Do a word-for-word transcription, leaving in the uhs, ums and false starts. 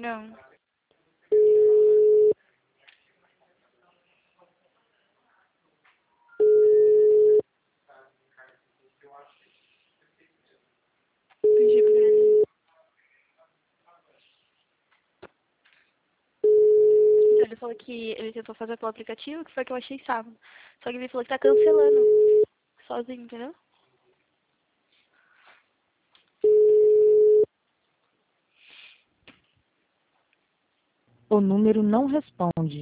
Não. Pedi pra ele. Então, ele falou que ele tentou fazer pelo aplicativo, que foi o que eu achei sábado. Só que ele falou que tá cancelando. Sozinho, entendeu? O número não responde.